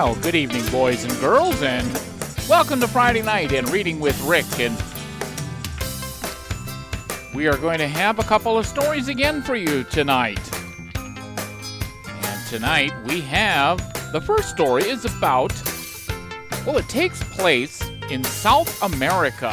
Well, good evening, boys and girls, and welcome to Friday Night and Reading with Rick. And we are going to have a couple of stories again for you tonight. And tonight we have, the first story is about, well, it takes place in South America.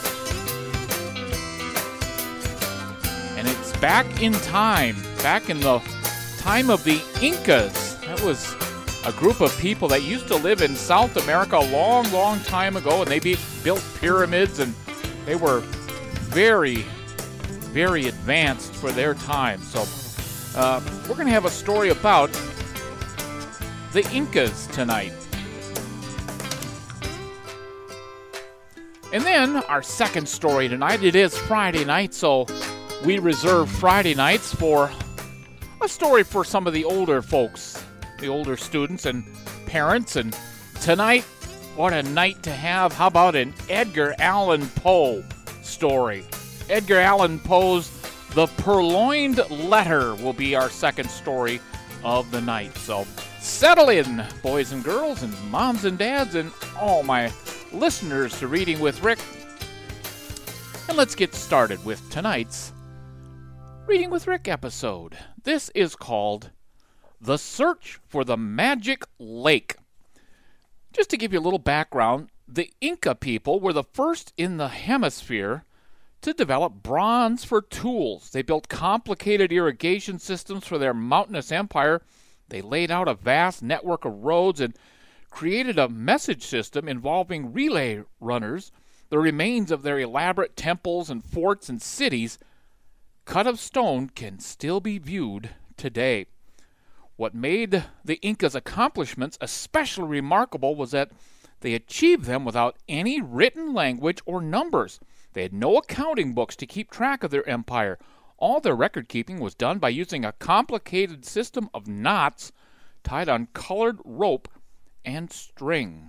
And it's back in time, back in the time of the Incas. That was a group of people that used to live in South America a long, long time ago, and they built pyramids, and they were very, very advanced for their time. So we're going to have a story about the Incas tonight. And then our second story tonight, it is Friday night, so we reserve Friday nights for a story for some of the older folks, the older students and parents. And tonight, what a night to have. How about an Edgar Allan Poe story? Edgar Allan Poe's The Purloined Letter will be our second story of the night. So settle in, boys and girls and moms and dads and all my listeners to Reading with Rick. And let's get started with tonight's Reading with Rick episode. This is called The Search for the Magic Lake. Just to give you a little background, the Inca people were the first in the hemisphere to develop bronze for tools. They built complicated irrigation systems for their mountainous empire. They laid out a vast network of roads and created a message system involving relay runners. The remains of their elaborate temples and forts and cities, cut of stone, can still be viewed today. What made the Incas' accomplishments especially remarkable was that they achieved them without any written language or numbers. They had no accounting books to keep track of their empire. All their record-keeping was done by using a complicated system of knots tied on colored rope and string.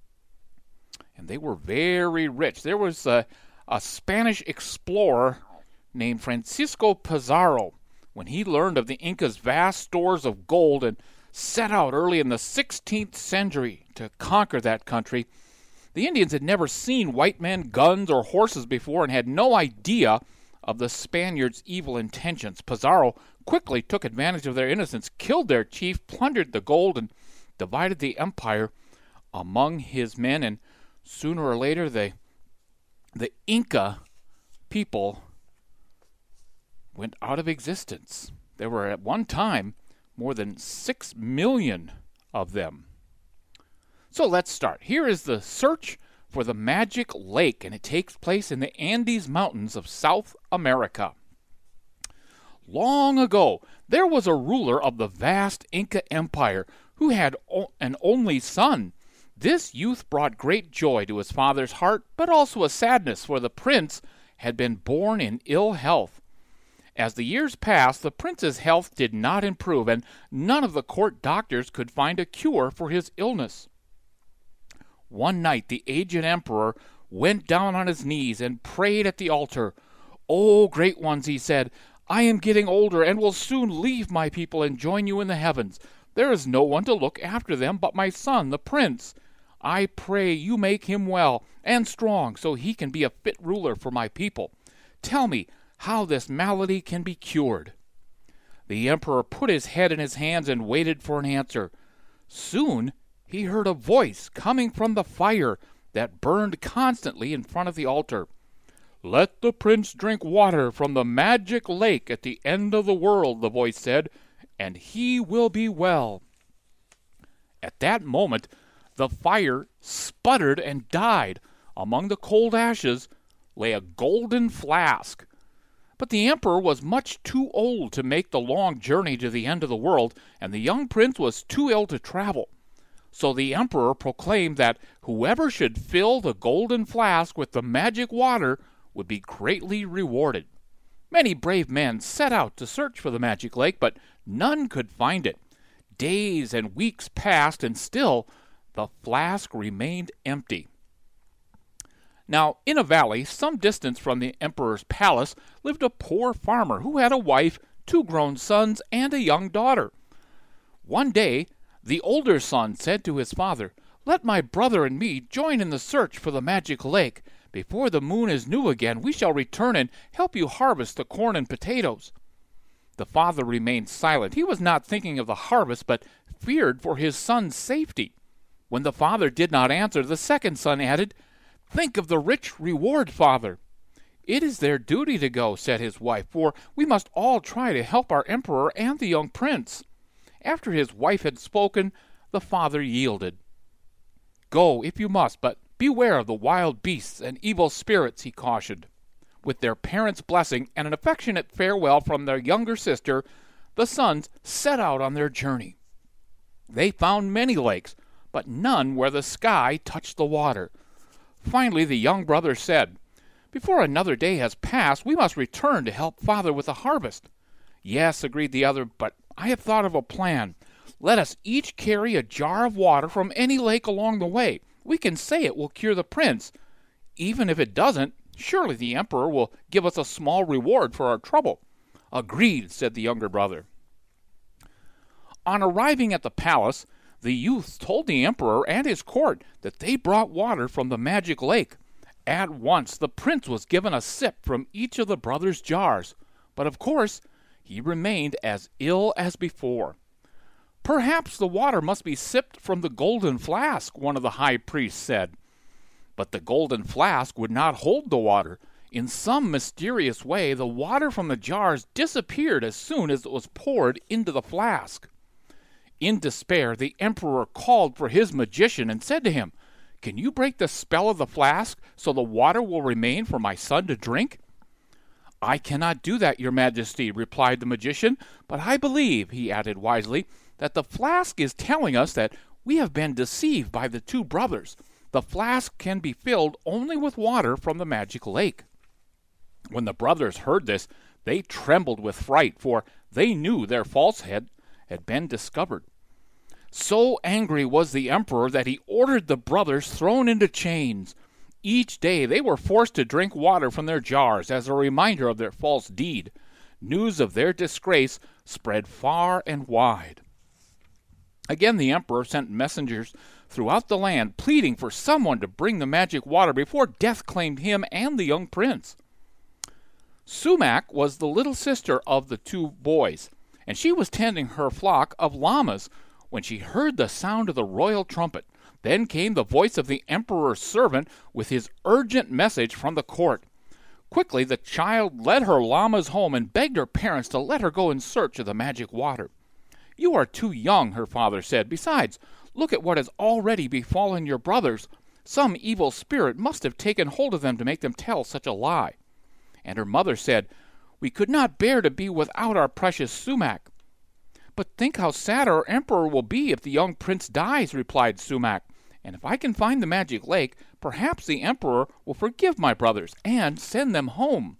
And they were very rich. There was a Spanish explorer named Francisco Pizarro. When he learned of the Incas' vast stores of gold and set out early in the 16th century to conquer that country, the Indians had never seen white men, guns, or horses before and had no idea of the Spaniards' evil intentions. Pizarro quickly took advantage of their innocence, killed their chief, plundered the gold, and divided the empire among his men. And sooner or later, the Inca people went out of existence. There were at one time more than 6 million of them. So let's start. Here is the search for the magic lake, and it takes place in the Andes Mountains of South America. Long ago, there was a ruler of the vast Inca Empire who had an only son. This youth brought great joy to his father's heart, but also a sadness, for the prince had been born in ill health. As the years passed, the prince's health did not improve, and none of the court doctors could find a cure for his illness. One night, the aged emperor went down on his knees and prayed at the altar. "O great ones," he said, "I am getting older and will soon leave my people and join you in the heavens. There is no one to look after them but my son, the prince. I pray you make him well and strong so he can be a fit ruler for my people. Tell me how this malady can be cured." The emperor put his head in his hands and waited for an answer. Soon he heard a voice coming from the fire that burned constantly in front of the altar. "Let the prince drink water from the magic lake at the end of the world," the voice said, "and he will be well." At that moment, the fire sputtered and died. Among the cold ashes lay a golden flask. But the emperor was much too old to make the long journey to the end of the world, and the young prince was too ill to travel. So the emperor proclaimed that whoever should fill the golden flask with the magic water would be greatly rewarded. Many brave men set out to search for the magic lake, but none could find it. Days and weeks passed, and still the flask remained empty. Now, in a valley some distance from the emperor's palace lived a poor farmer who had a wife, 2 grown sons, and a young daughter. One day, The older son said to his father, "Let my brother and me join in the search for the magic lake. Before the moon is new again, we shall return and help you harvest the corn and potatoes." The father remained silent. He was not thinking of the harvest, but feared for his son's safety. When the father did not answer, the second son added, "Think of the rich reward, father." "It is their duty to go," said his wife, "for we must all try to help our emperor and the young prince." After his wife had spoken, the father yielded. "Go, if you must, but beware of the wild beasts and evil spirits," he cautioned. With their parents' blessing and an affectionate farewell from their younger sister, the sons set out on their journey. They found many lakes, but none where the sky touched the water. Finally, the young brother said, "Before another day has passed, we must return to help father with the harvest." "Yes," agreed the other, "but I have thought of a plan. Let us each carry a jar of water from any lake along the way. We can say it will cure the prince. Even if it doesn't, surely the emperor will give us a small reward for our trouble." "Agreed," said the younger brother. On arriving at the palace, the youths told the emperor and his court that they brought water from the magic lake. At once the prince was given a sip from each of the brothers' jars, but of course he remained as ill as before. "Perhaps the water must be sipped from the golden flask," one of the high priests said. But the golden flask would not hold the water. In some mysterious way, the water from the jars disappeared as soon as it was poured into the flask. In despair, the emperor called for his magician and said to him, "Can you break the spell of the flask so the water will remain for my son to drink?" "I cannot do that, your majesty," replied the magician, "but I believe," he added wisely, "that the flask is telling us that we have been deceived by the two brothers. The flask can be filled only with water from the magic lake." When the brothers heard this, they trembled with fright, for they knew their falsehood had been discovered. So angry was the emperor that he ordered the brothers thrown into chains. Each day they were forced to drink water from their jars as a reminder of their false deed. News of their disgrace spread far and wide. Again the emperor sent messengers throughout the land, pleading for someone to bring the magic water before death claimed him and the young prince. Sumac was the little sister of the two boys, and she was tending her flock of llamas when she heard the sound of the royal trumpet. Then came the voice of the emperor's servant with his urgent message from the court. Quickly the child led her llamas home and begged her parents to let her go in search of the magic water. "You are too young," her father said. "Besides, look at what has already befallen your brothers. Some evil spirit must have taken hold of them to make them tell such a lie." And her mother said, "We could not bear to be without our precious Sumac." "But think how sad our emperor will be if the young prince dies," replied Sumac. "And if I can find the magic lake, perhaps the emperor will forgive my brothers and send them home."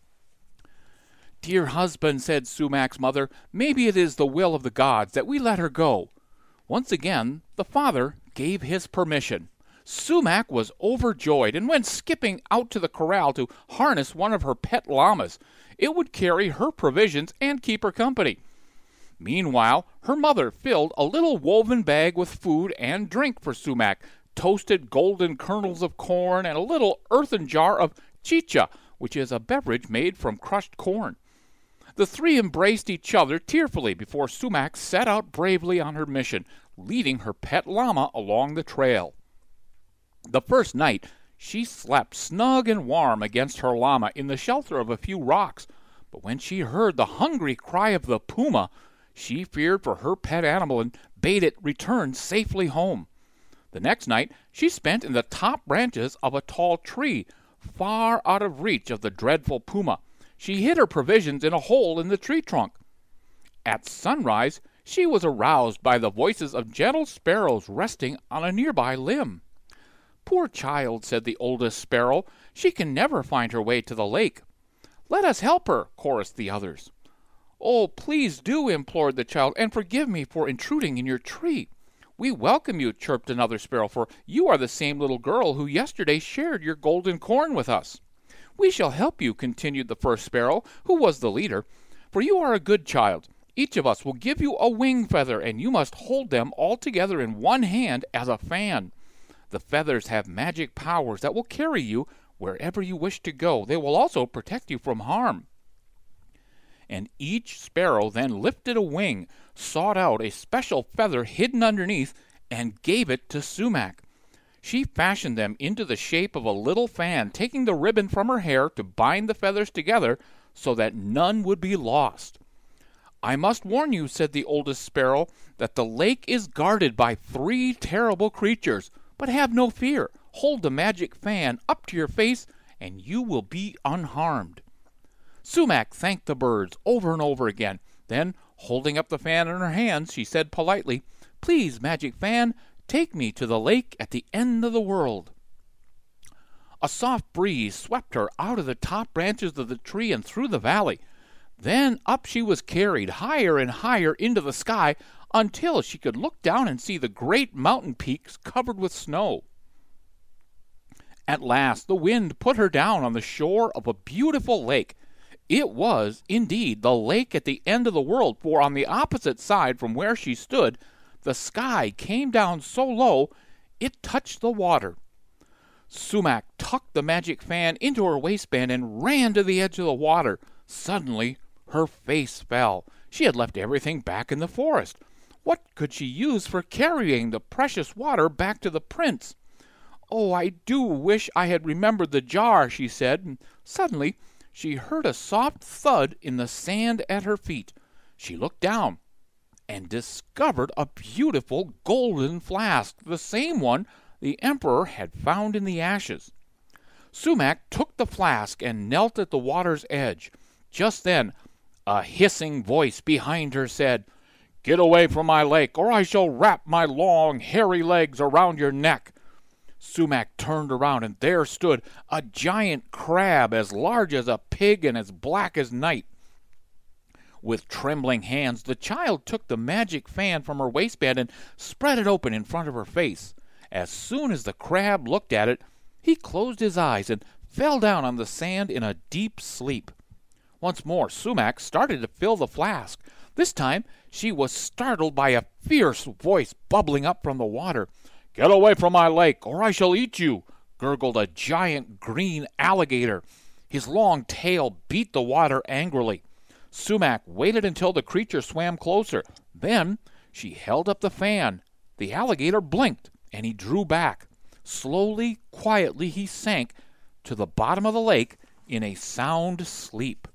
"Dear husband," said Sumac's mother, "maybe it is the will of the gods that we let her go." Once again the father gave his permission. Sumac was overjoyed and went skipping out to the corral to harness one of her pet llamas. It would carry her provisions and keep her company. Meanwhile, her mother filled a little woven bag with food and drink for Sumac, toasted golden kernels of corn, and a little earthen jar of chicha, which is a beverage made from crushed corn. The three embraced each other tearfully before Sumac set out bravely on her mission, leading her pet llama along the trail. The first night, she slept snug and warm against her llama in the shelter of a few rocks, but when she heard the hungry cry of the puma, she feared for her pet animal and bade it return safely home. The next night she spent in the top branches of a tall tree, far out of reach of the dreadful puma. She hid her provisions in a hole in the tree trunk. At sunrise she was aroused by the voices of gentle sparrows resting on a nearby limb. "Poor child," said the oldest sparrow, "she can never find her way to the lake." "Let us help her," chorused the others. "Oh, please do," implored the child, "and forgive me for intruding in your tree." "We welcome you," chirped another sparrow, "for you are the same little girl who yesterday shared your golden corn with us." "We shall help you," continued the first sparrow, who was the leader, "for you are a good child. Each of us will give you a wing feather, and you must hold them all together in one hand as a fan. The feathers have magic powers that will carry you wherever you wish to go. They will also protect you from harm." And each sparrow then lifted a wing, sought out a special feather hidden underneath, and gave it to Sumac. She fashioned them into the shape of a little fan, taking the ribbon from her hair to bind the feathers together so that none would be lost. "I must warn you," said the oldest sparrow, "that the lake is guarded by 3 terrible creatures. But have no fear. Hold the magic fan up to your face, and you will be unharmed." Sumac thanked the birds over and over again. Then, holding up the fan in her hands, she said politely, "Please, magic fan, take me to the lake at the end of the world." A soft breeze swept her out of the top branches of the tree and through the valley. Then up she was carried, higher and higher into the sky, until she could look down and see the great mountain peaks covered with snow. At last the wind put her down on the shore of a beautiful lake. It was, indeed, the lake at the end of the world, for on the opposite side from where she stood, the sky came down so low it touched the water. Sumac tucked the magic fan into her waistband and ran to the edge of the water. Suddenly her face fell. She had left everything back in the forest. What could she use for carrying the precious water back to the prince? "Oh, I do wish I had remembered the jar," she said. And suddenly she heard a soft thud in the sand at her feet. She looked down and discovered a beautiful golden flask, the same one the emperor had found in the ashes. Sumac took the flask and knelt at the water's edge. Just then a hissing voice behind her said, "Get away from my lake, or I shall wrap my long, hairy legs around your neck." Sumac turned around, and there stood a giant crab as large as a pig and as black as night. With trembling hands, the child took the magic fan from her waistband and spread it open in front of her face. As soon as the crab looked at it, he closed his eyes and fell down on the sand in a deep sleep. Once more Sumac started to fill the flask. This time she was startled by a fierce voice bubbling up from the water. "Get away from my lake, or I shall eat you," gurgled a giant green alligator. His long tail beat the water angrily. Sumac waited until the creature swam closer. Then she held up the fan. The alligator blinked, and he drew back. Slowly, quietly, he sank to the bottom of the lake in a sound sleep.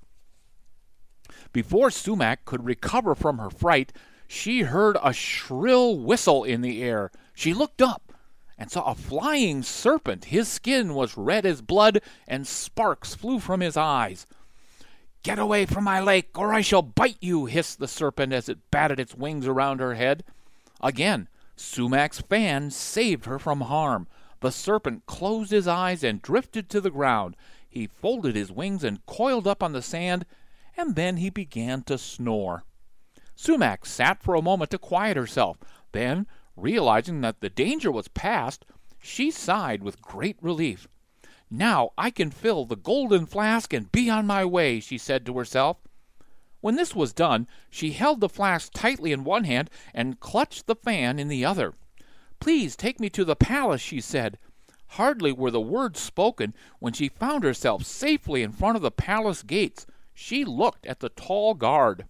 Before Sumac could recover from her fright, she heard a shrill whistle in the air. She looked up and saw a flying serpent. His skin was red as blood, and sparks flew from his eyes. "Get away from my lake, or I shall bite you," hissed the serpent as it batted its wings around her head. Again, Sumac's fan saved her from harm. The serpent closed his eyes and drifted to the ground. He folded his wings and coiled up on the sand, and then he began to snore. Sumac sat for a moment to quiet herself. Then, realizing that the danger was past, she sighed with great relief. "Now I can fill the golden flask and be on my way," she said to herself. When this was done, she held the flask tightly in one hand and clutched the fan in the other. "Please take me to the palace," she said. Hardly were the words spoken when she found herself safely in front of the palace gates. She looked at the tall guard.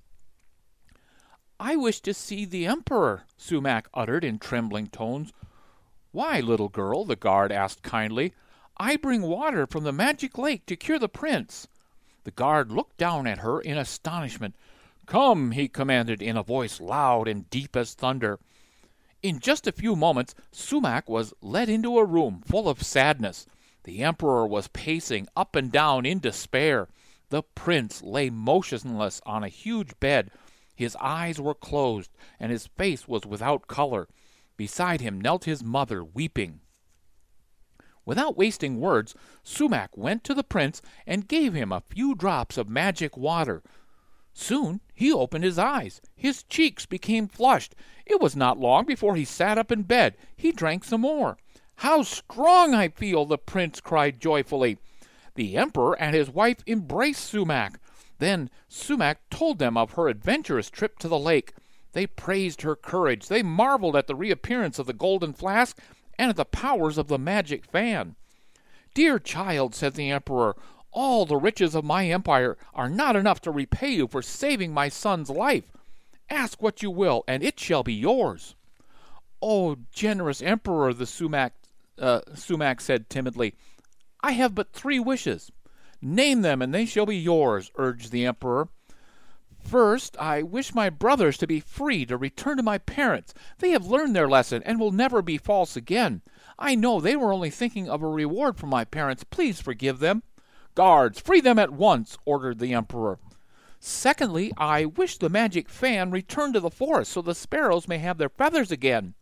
"I wish to see the emperor," Sumac uttered in trembling tones. "Why, little girl?" the guard asked kindly. "I bring water from the magic lake to cure the prince." The guard looked down at her in astonishment. "Come," he commanded in a voice loud and deep as thunder. In just a few moments, Sumac was led into a room full of sadness. The emperor was pacing up and down in despair. The prince lay motionless on a huge bed. His eyes were closed, and his face was without color. Beside him knelt his mother, weeping. Without wasting words, Sumac went to the prince and gave him a few drops of magic water. Soon he opened his eyes. His cheeks became flushed. It was not long before he sat up in bed. He drank some more. "How strong I feel!" the prince cried joyfully. The emperor and his wife embraced Sumac. Then Sumac told them of her adventurous trip to the lake. They praised her courage. They marveled at the reappearance of the golden flask and at the powers of the magic fan. "Dear child," said the emperor, "all the riches of my empire are not enough to repay you for saving my son's life. Ask what you will, and it shall be yours." "Oh, generous emperor," the Sumac said timidly, "I have but 3 wishes." "Name them, and they shall be yours," urged the emperor. "First, I wish my brothers to be free to return to my parents. They have learned their lesson and will never be false again. I know they were only thinking of a reward from my parents. Please forgive them." "Guards, free them at once," ordered the emperor. "Secondly, I wish the magic fan returned to the forest so the sparrows may have their feathers again."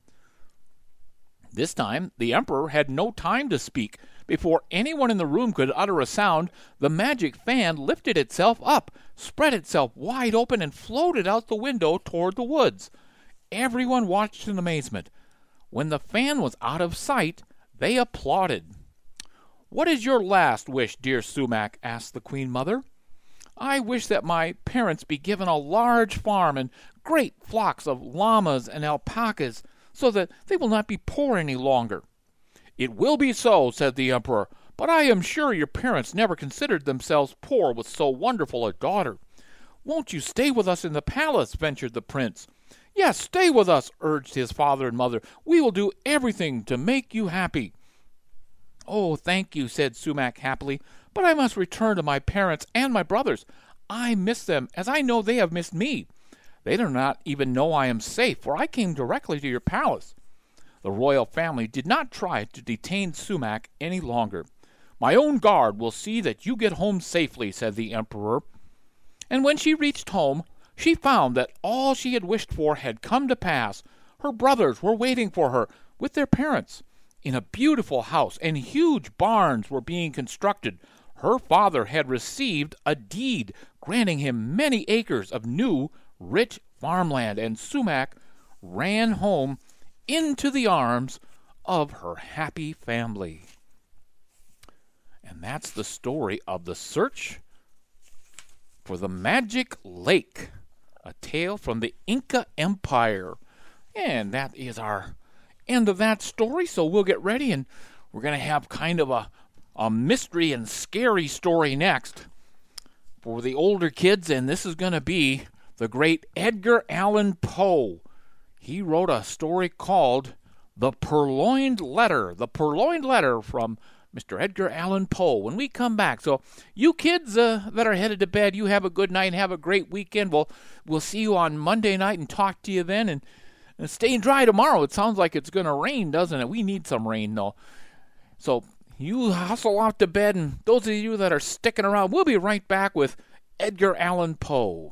This time the emperor had no time to speak. Before anyone in the room could utter a sound, the magic fan lifted itself up, spread itself wide open, and floated out the window toward the woods. Everyone watched in amazement. When the fan was out of sight, they applauded. "What is your last wish, dear Sumac?" asked the Queen Mother. "I wish that my parents be given a large farm and great flocks of llamas and alpacas, so that they will not be poor any longer." "It will be so," said the emperor, "but I am sure your parents never considered themselves poor with so wonderful a daughter." "Won't you stay with us in the palace?" ventured the prince. "Yes, stay with us," urged his father and mother. "We will do everything to make you happy." "Oh, thank you," said Sumac happily, "but I must return to my parents and my brothers. I miss them, as I know they have missed me. They do not even know I am safe, for I came directly to your palace." The royal family did not try to detain Sumac any longer. "My own guard will see that you get home safely," said the emperor. And when she reached home, she found that all she had wished for had come to pass. Her brothers were waiting for her with their parents. In a beautiful house, and huge barns were being constructed. Her father had received a deed granting him many acres of new, rich farmland, and Sumac ran home into the arms of her happy family. And that's the story of the search for the magic lake, a tale from the Inca Empire. And that is our end of that story, so we'll get ready, and we're going to have kind of a mystery and scary story next for the older kids, and this is going to be the great Edgar Allan Poe. He wrote a story called The Purloined Letter. The Purloined Letter from Mr. Edgar Allan Poe when we come back. So you kids that are headed to bed, you have a good night and have a great weekend. We'll see you on Monday night and talk to you then. And stay dry tomorrow. It sounds like it's going to rain, doesn't it? We need some rain, though. So you hustle off to bed, and those of you that are sticking around, we'll be right back with Edgar Allan Poe.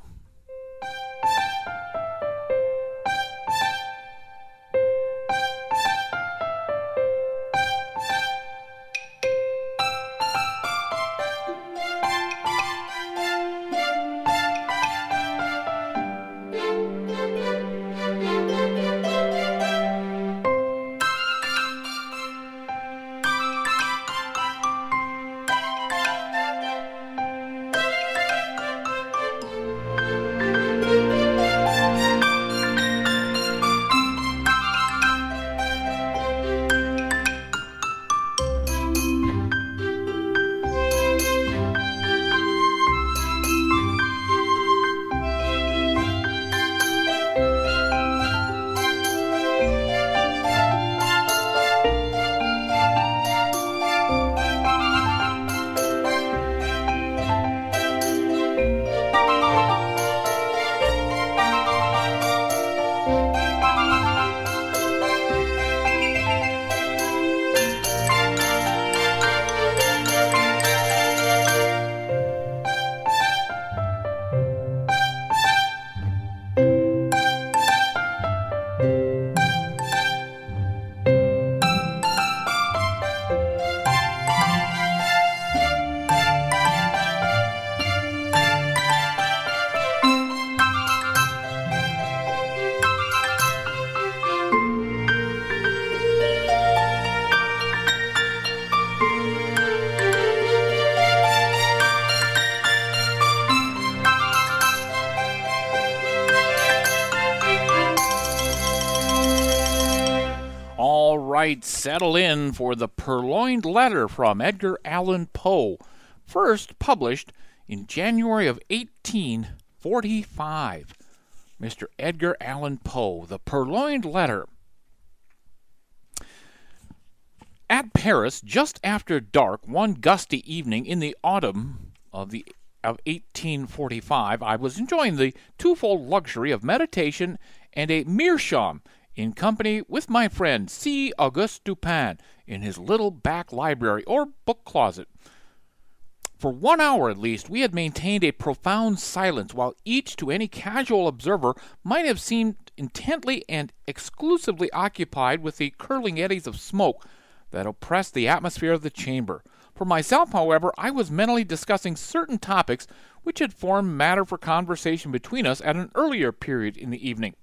right, settle in for the Purloined Letter from Edgar Allan Poe, first published in January of 1845. Mr. Edgar Allan Poe, the Purloined Letter. At Paris, just after dark, one gusty evening in the autumn of 1845, I was enjoying the twofold luxury of meditation and a meerschaum in company with my friend C. Auguste Dupin in his little back library or book closet. For 1 hour at least we had maintained a profound silence, while each to any casual observer might have seemed intently and exclusively occupied with the curling eddies of smoke that oppressed the atmosphere of the chamber. For myself, however, I was mentally discussing certain topics which had formed matter for conversation between us at an earlier period in the evening.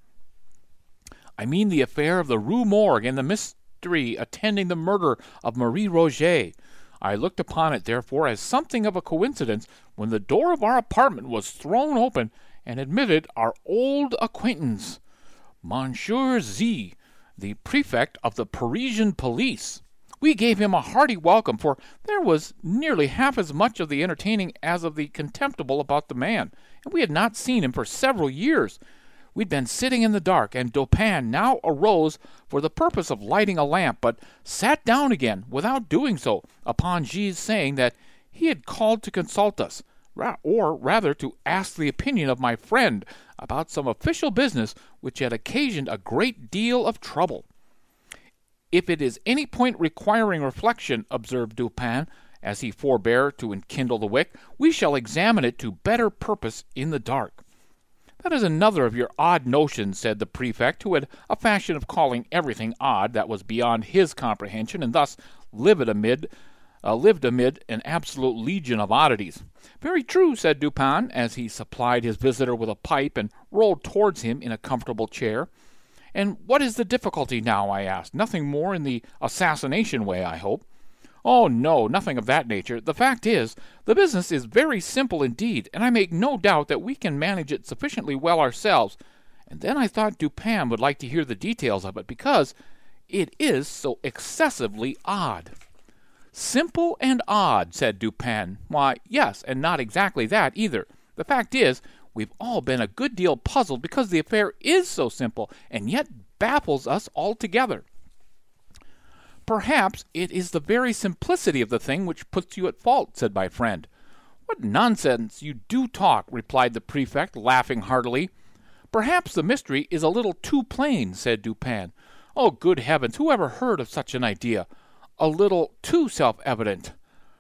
I mean the affair of the Rue Morgue and the mystery attending the murder of Marie Roget. I looked upon it, therefore, as something of a coincidence when the door of our apartment was thrown open and admitted our old acquaintance, Monsieur Z., the prefect of the Parisian police. We gave him a hearty welcome, for there was nearly half as much of the entertaining as of the contemptible about the man, and we had not seen him for several years. We'd been sitting in the dark, and Dupin now arose for the purpose of lighting a lamp, but sat down again without doing so, upon G's saying that he had called to consult us, or rather to ask the opinion of my friend about some official business which had occasioned a great deal of trouble. If it is any point requiring reflection, observed Dupin, as he forbore to enkindle the wick, we shall examine it to better purpose in the dark. That is another of your odd notions, said the prefect, who had a fashion of calling everything odd that was beyond his comprehension, and thus lived amid an absolute legion of oddities. Very true, said Dupin, as he supplied his visitor with a pipe and rolled towards him in a comfortable chair. And what is the difficulty now? I asked. Nothing more in the assassination way, I hope. Oh, no, nothing of that nature. The fact is, the business is very simple indeed, and I make no doubt that we can manage it sufficiently well ourselves. And then I thought Dupin would like to hear the details of it, because it is so excessively odd. Simple and odd, said Dupin. Why, yes, and not exactly that either. The fact is, we've all been a good deal puzzled because the affair is so simple, and yet baffles us altogether. Perhaps it is the very simplicity of the thing which puts you at fault, said my friend. What nonsense you do talk, replied the prefect, laughing heartily. Perhaps the mystery is a little too plain, said Dupin. Oh, good heavens, who ever heard of such an idea? A little too self-evident.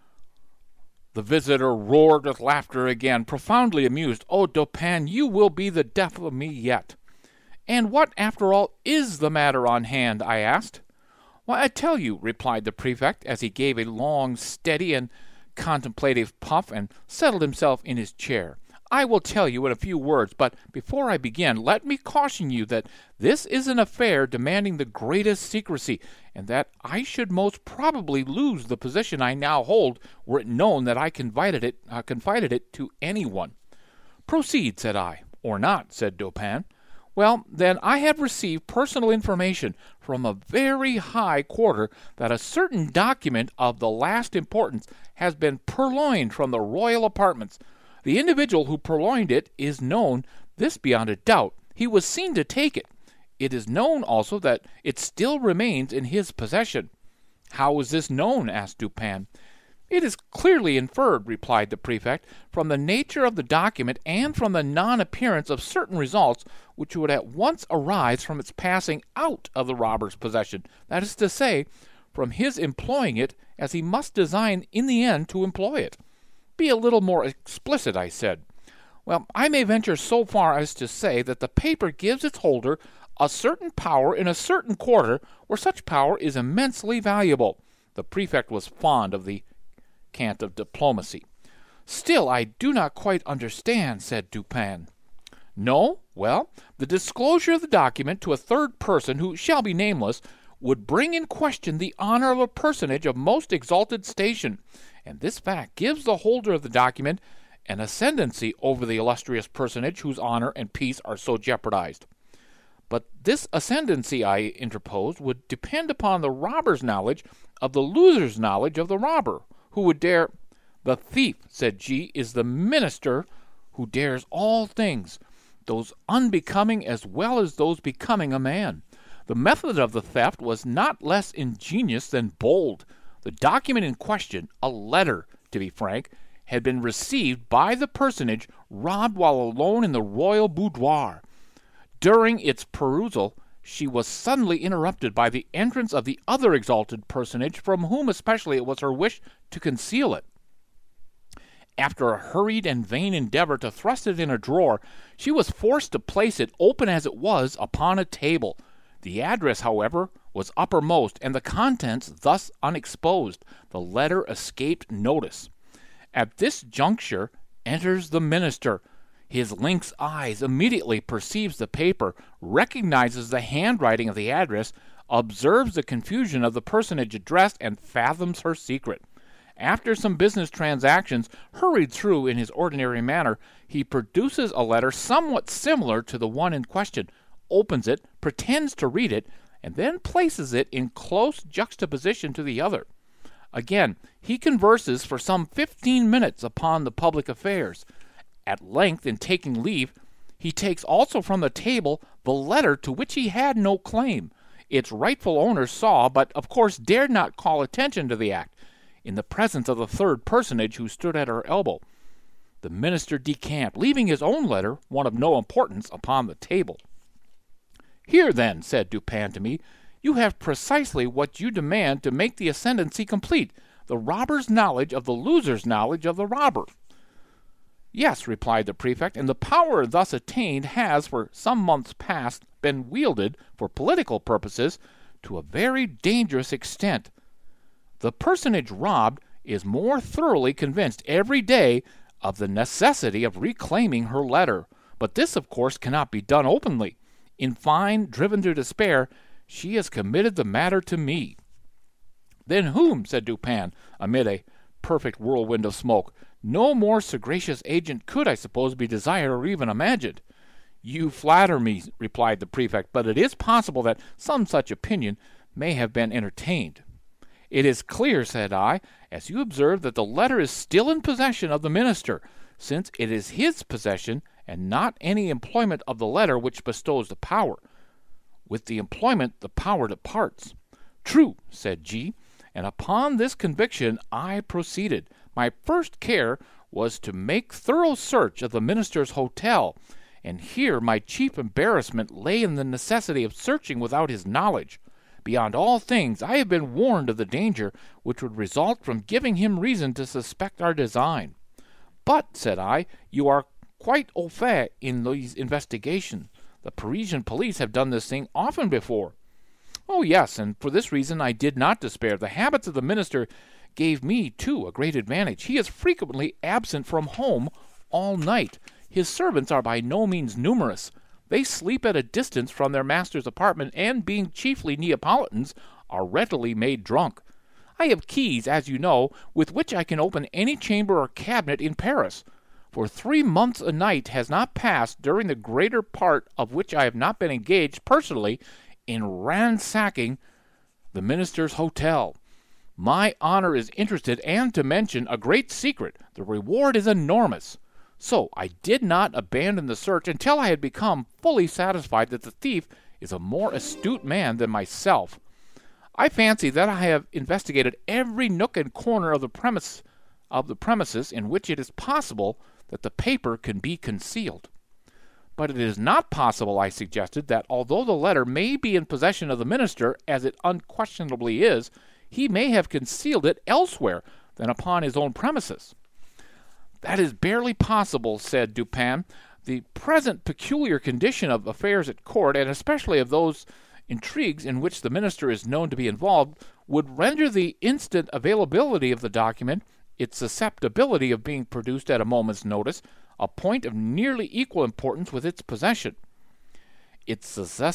The visitor roared with laughter again, profoundly amused. Oh, Dupin, you will be the death of me yet. And what, after all, is the matter on hand? I asked. Why, I tell you, replied the prefect, as he gave a long, steady, and contemplative puff, and settled himself in his chair. I will tell you in a few words, but before I begin, let me caution you that this is an affair demanding the greatest secrecy, and that I should most probably lose the position I now hold were it known that I confided it to anyone. Proceed, said I. Or not, said Dupin. Well, then, I have received personal information from a very high quarter that a certain document of the last importance has been purloined from the royal apartments. The individual who purloined it is known, this beyond a doubt. He was seen to take it. It is known also that it still remains in his possession. How is this known? Asked Dupin. It is clearly inferred, replied the prefect, from the nature of the document and from the non-appearance of certain results which would at once arise from its passing out of the robber's possession, that is to say, from his employing it as he must design in the end to employ it. Be a little more explicit, I said. Well, I may venture so far as to say that the paper gives its holder a certain power in a certain quarter where such power is immensely valuable. The prefect was fond of the cant of diplomacy. Still, I do not quite understand, said Dupin. No? Well, the disclosure of the document to a third person who shall be nameless would bring in question the honor of a personage of most exalted station, and this fact gives the holder of the document an ascendancy over the illustrious personage whose honor and peace are so jeopardized. But this ascendancy, I interposed, would depend upon the robber's knowledge of the loser's knowledge of the robber, who would dare— "The thief," said G., "is the minister who dares all things, those unbecoming as well as those becoming a man. The method of the theft was not less ingenious than bold. The document in question, a letter, to be frank, had been received by the personage robbed while alone in the royal boudoir. During its perusal, she was suddenly interrupted by the entrance of the other exalted personage, from whom especially it was her wish to conceal it. After a hurried and vain endeavor to thrust it in a drawer, she was forced to place it, open as it was, upon a table. The address, however, was uppermost, and the contents thus unexposed. The letter escaped notice. At this juncture enters the minister. His lynx eyes immediately perceives the paper, recognizes the handwriting of the address, observes the confusion of the personage addressed, and fathoms her secret. After some business transactions hurried through in his ordinary manner, he produces a letter somewhat similar to the one in question, opens it, pretends to read it, and then places it in close juxtaposition to the other. Again, he converses for some 15 minutes upon the public affairs. At length, in taking leave, he takes also from the table the letter to which he had no claim. Its rightful owner saw, but of course dared not call attention to the act, in the presence of the third personage who stood at her elbow. The minister decamped, leaving his own letter, one of no importance, upon the table. "Here, then," said Dupin to me, "you have precisely what you demand to make the ascendancy complete, the robber's knowledge of the loser's knowledge of the robber." "Yes," replied the prefect, "and the power thus attained has for some months past been wielded, for political purposes, to a very dangerous extent. The personage robbed is more thoroughly convinced every day of the necessity of reclaiming her letter, but this, of course, cannot be done openly. In fine, driven to despair, she has committed the matter to me." "Then whom?" said Dupin, amid a perfect whirlwind of smoke. "No more sagacious agent could, I suppose, be desired or even imagined." "You flatter me," replied the prefect, "but it is possible that some such opinion may have been entertained." "It is clear," said I, "as you observe, that the letter is still in possession of the minister, since it is his possession, and not any employment of the letter which bestows the power. With the employment the power departs." "True," said G., and upon this conviction I proceeded. My first care was to make thorough search of the minister's hotel, and here my chief embarrassment lay in the necessity of searching without his knowledge. Beyond all things, I have been warned of the danger which would result from giving him reason to suspect our design. "But," said I, "you are quite au fait in these investigations. The Parisian police have done this thing often before." "Oh, yes, and for this reason I did not despair. The habits of the minister gave me, too, a great advantage. He is frequently absent from home all night. His servants are by no means numerous. They sleep at a distance from their master's apartment, and, being chiefly Neapolitans, are readily made drunk. I have keys, as you know, with which I can open any chamber or cabinet in Paris. For 3 months a night has not passed, during the greater part of which I have not been engaged personally in ransacking the minister's hotel. My honor is interested, and, to mention a great secret, the reward is enormous. So I did not abandon the search until I had become fully satisfied that the thief is a more astute man than myself. I fancy that I have investigated every nook and corner of the premises in which it is possible that the paper can be concealed. But it is not possible, I suggested, that although the letter may be in possession of the minister, as it unquestionably is, he may have concealed it elsewhere than upon his own premises." "That is barely possible," said Dupin. "The present peculiar condition of affairs at court, and especially of those intrigues in which the minister is known to be involved, would render the instant availability of the document, its susceptibility of being produced at a moment's notice, a point of nearly equal importance with its possession." Its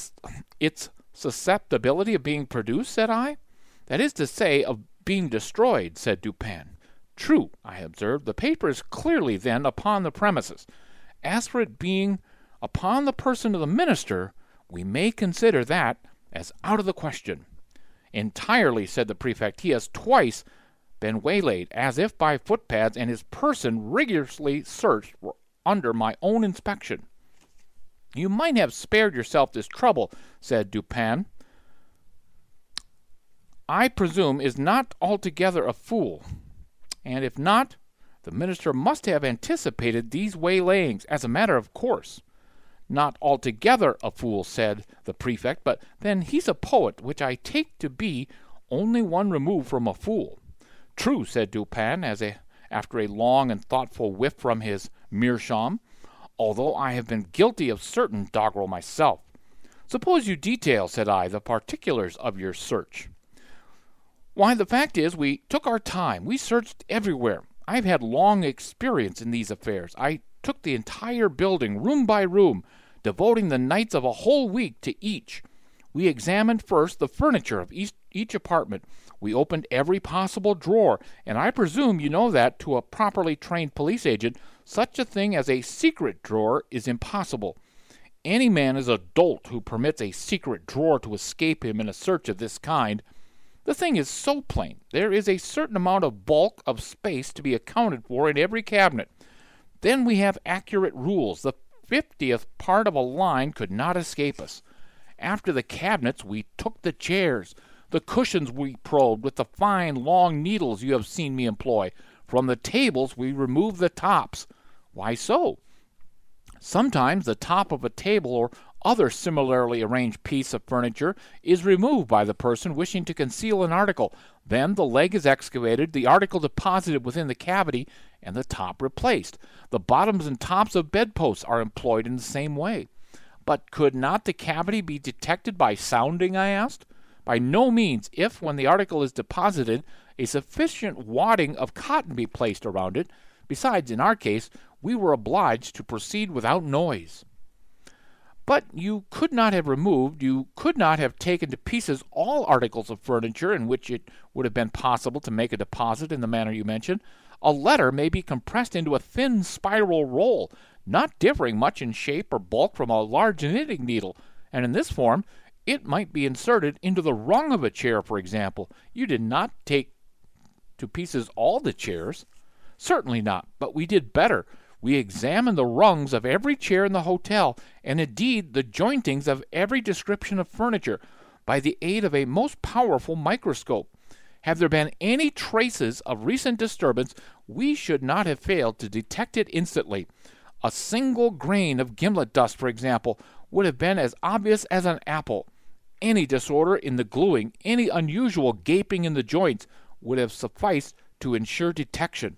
susceptibility of being produced?" said I. "That is to say, of being destroyed," said Dupin. "True," I observed. "The paper is clearly, then, upon the premises. As for it being upon the person of the minister, We may consider that as out of the question. Entirely, said the prefect. He has twice been waylaid, as if by footpads, and his person rigorously searched under my own inspection. You might have spared yourself this trouble, said Dupin. I presume is not altogether a fool, and if not, the minister must have anticipated these waylayings as a matter of course. Not altogether a fool, said the prefect, but then he's a poet, which I take to be only one remove from a fool. True, said Dupin, after a long and thoughtful whiff from his meerschaum, although I have been guilty of certain doggerel myself. Suppose you detail, said I, the particulars of your search. Why, the fact is, we took our time. We searched everywhere. I've had long experience in these affairs. I took the entire building, room by room, devoting the nights of a whole week to each. We examined first the furniture of each apartment. We opened every possible drawer, and I presume you know that, to a properly trained police agent, such a thing as a secret drawer is impossible. Any man is a dolt who permits a secret drawer to escape him in a search of this kind. The thing is so plain. There is a certain amount of bulk of space to be accounted for in every cabinet. Then we have accurate rules. The 50th part of a line could not escape us. After the cabinets, we took the chairs. The cushions we probed with the fine, long needles you have seen me employ. From the tables we removed the tops. Why so? Sometimes the top of a table or other similarly arranged piece of furniture is removed by the person wishing to conceal an article. Then the leg is excavated, the article deposited within the cavity, and the top replaced. The bottoms and tops of bedposts are employed in the same way. But could not the cavity be detected by sounding, I asked? By no means, if, when the article is deposited, a sufficient wadding of cotton be placed around it. Besides, in our case, we were obliged to proceed without noise. But you could not have removed, you could not have taken to pieces all articles of furniture in which it would have been possible to make a deposit in the manner you mention. A letter may be compressed into a thin spiral roll, not differing much in shape or bulk from a large knitting needle, and in this form it might be inserted into the rung of a chair, for example. You did not take to pieces all the chairs. Certainly not, but we did better. We examined the rungs of every chair in the hotel, and indeed the jointings of every description of furniture, by the aid of a most powerful microscope. Have there been any traces of recent disturbance, we should not have failed to detect it instantly. A single grain of gimlet dust, for example, would have been as obvious as an apple. Any disorder in the gluing, any unusual gaping in the joints, would have sufficed to ensure detection.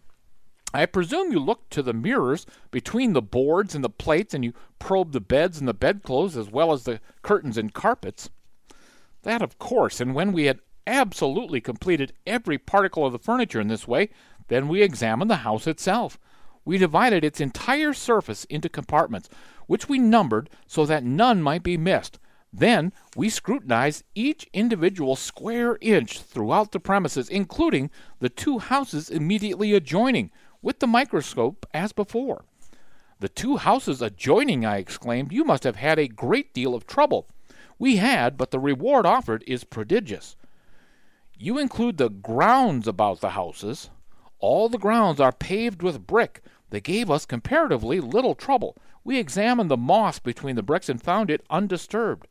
I presume you looked to the mirrors between the boards and the plates, and you probed the beds and the bedclothes as well as the curtains and carpets. That, of course, and when we had absolutely completed every particle of the furniture in this way, then we examined the house itself. We divided its entire surface into compartments, which we numbered so that none might be missed. Then we scrutinized each individual square inch throughout the premises, including the two houses immediately adjoining, with the microscope as before. The two houses adjoining, I exclaimed. You must have had a great deal of trouble. We had, but the reward offered is prodigious. You include the grounds about the houses. All the grounds are paved with brick. They gave us comparatively little trouble. We examined the moss between the bricks and found it undisturbed.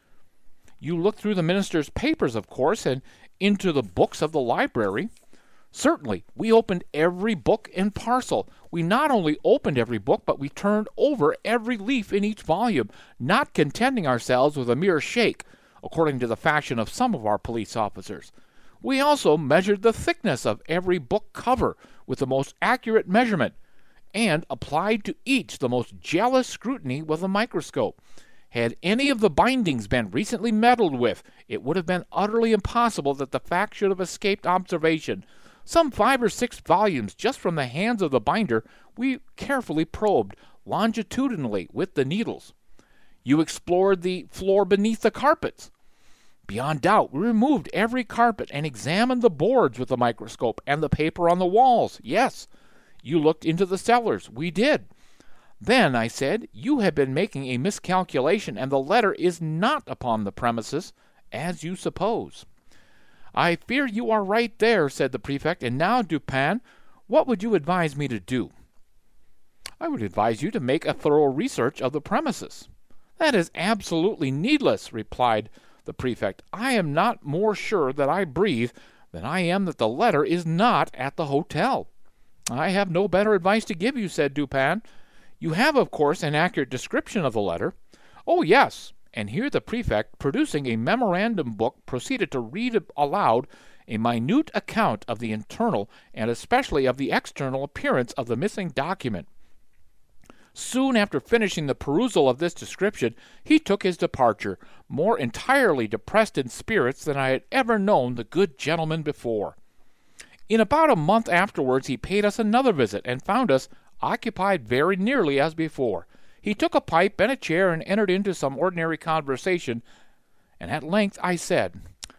You looked through the minister's papers, of course, and into the books of the library. Certainly, we opened every book and parcel. We not only opened every book, but we turned over every leaf in each volume, not contenting ourselves with a mere shake, according to the fashion of some of our police officers. We also measured the thickness of every book cover with the most accurate measurement, and applied to each the most jealous scrutiny with a microscope. Had any of the bindings been recently meddled with, it would have been utterly impossible that the fact should have escaped observation. Some 5 or 6 volumes, just from the hands of the binder, we carefully probed longitudinally with the needles. You explored the floor beneath the carpets. Beyond doubt, we removed every carpet and examined the boards with the microscope and the paper on the walls. Yes, you looked into the cellars. We did. "Then," I said, "you have been making a miscalculation, and the letter is not upon the premises, as you suppose." "I fear you are right there," said the prefect. "And now, Dupin, what would you advise me to do?" "I would advise you to make a thorough research of the premises." "That is absolutely needless," replied the prefect. "I am not more sure that I breathe than I am that the letter is not at the hotel." "I have no better advice to give you," said Dupin. "You have, of course, an accurate description of the letter." "Oh, yes." And here the prefect, producing a memorandum book, proceeded to read aloud a minute account of the internal and especially of the external appearance of the missing document. Soon after finishing the perusal of this description, he took his departure, more entirely depressed in spirits than I had ever known the good gentleman before. In about a month afterwards he paid us another visit, and found us occupied very nearly as before. He took a pipe and a chair and entered into some ordinary conversation, and at length I said,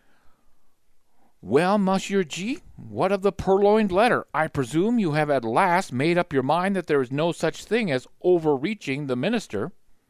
"Well, Monsieur G., what of the purloined letter? I presume you have at last made up your mind that there is no such thing as overreaching the minister."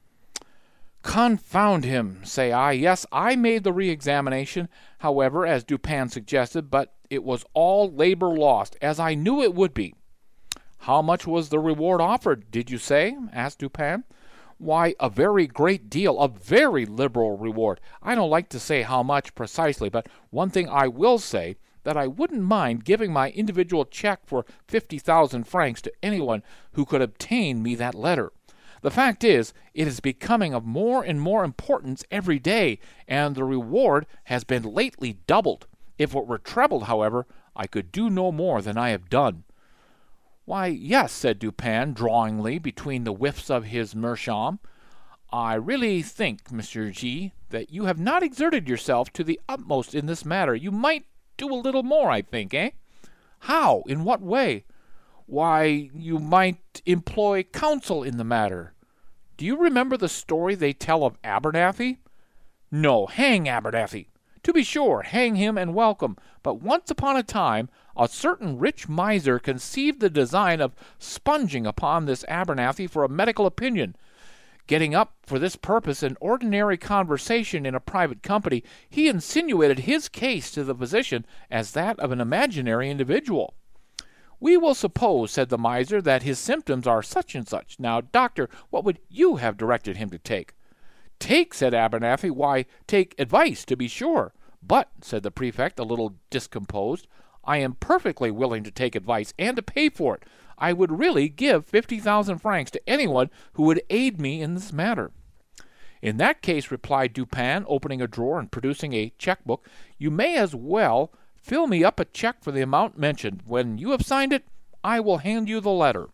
"Confound him," say I. "Yes, I made the re-examination, however, as Dupin suggested, but it was all labor lost, as I knew it would be." "How much was the reward offered, did you say?" asked Dupin. "Why, a very great deal, a very liberal reward. I don't like to say how much precisely, but one thing I will say, that I wouldn't mind giving my individual check for 50,000 francs to anyone who could obtain me that letter. The fact is, it is becoming of more and more importance every day, and the reward has been lately doubled. If it were trebled, however, I could do no more than I have done." "Why, yes," said Dupin, drawingly, between the whiffs of his meerschaum. "I really think, Monsieur G., that you have not exerted yourself to the utmost in this matter. You might do a little more, I think, eh?" "How? In what way?" "Why, you might employ counsel in the matter. Do you remember the story they tell of Abernethy?" "No, hang Abernethy." "To be sure, hang him and welcome. But once upon a time a certain rich miser conceived the design of sponging upon this Abernethy for a medical opinion. Getting up for this purpose an ordinary conversation in a private company, he insinuated his case to the physician as that of an imaginary individual. 'We will suppose,' said the miser, 'that his symptoms are such and such. Now, doctor, what would you have directed him to take?' 'Take,' said Abernethy, 'why, take advice, to be sure.' 'But,' said the prefect, a little discomposed, 'I am perfectly willing to take advice and to pay for it. I would really give 50,000 francs to anyone who would aid me in this matter.' 'In that case,' replied Dupin, opening a drawer and producing a check-book, 'you may as well fill me up a check for the amount mentioned. When you have signed it, I will hand you the letter.'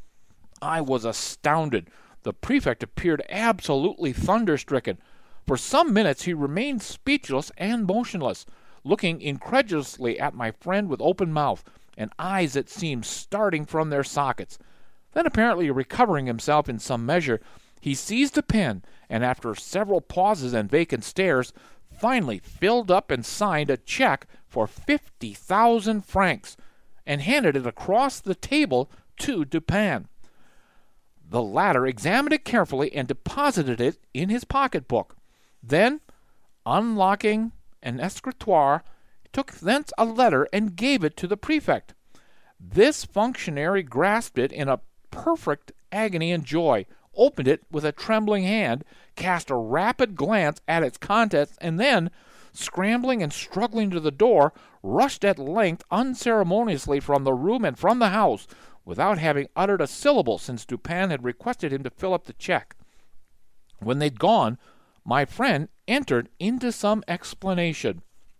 I was astounded. The prefect appeared absolutely thunderstricken. For some minutes he remained speechless and motionless, looking incredulously at my friend with open mouth, and eyes that seemed starting from their sockets. Then, apparently recovering himself in some measure, he seized a pen, and after several pauses and vacant stares, finally filled up and signed a check for 50,000 francs, and handed it across the table to Dupin. The latter examined it carefully and deposited it in his pocket-book. Then, unlocking an escritoire, took thence a letter and gave it to the prefect. This functionary grasped it in a perfect agony and joy, opened it with a trembling hand, cast a rapid glance at its contents, and then, scrambling and struggling to the door, rushed at length unceremoniously from the room and from the house, without having uttered a syllable since Dupin had requested him to fill up the check. When they'd gone, my friend entered into some explanation.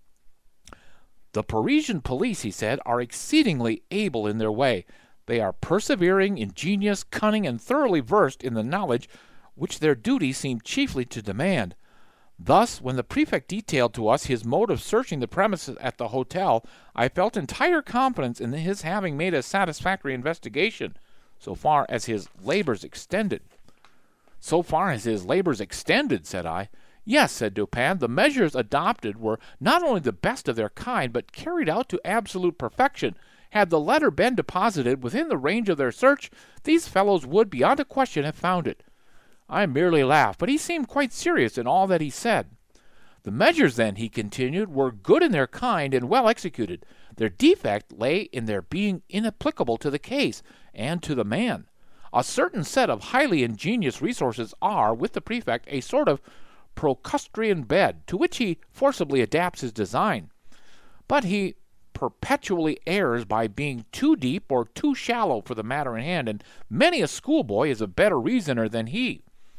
"The Parisian police," he said, "are exceedingly able in their way. They are persevering, ingenious, cunning, and thoroughly versed in the knowledge which their duty seemed chiefly to demand. Thus, when the prefect detailed to us his mode of searching the premises at the hotel, I felt entire confidence in his having made a satisfactory investigation, so far as his labors extended." "So far as his labors extended," said I. "Yes," said Dupin, "the measures adopted were not only the best of their kind, but carried out to absolute perfection, Had the letter been deposited within the range of their search, these fellows would, beyond a question, have found it. I merely laughed, but he seemed quite serious in all that he said. The measures, then, he continued, were good in their kind and well executed. Their defect lay in their being inapplicable to the case and to the man. A certain set of highly ingenious resources are, with the prefect, a sort of Procrustean bed, to which he forcibly adapts his design. But he perpetually errs by being too deep or too shallow for the matter in hand, and many a schoolboy is a better reasoner than he.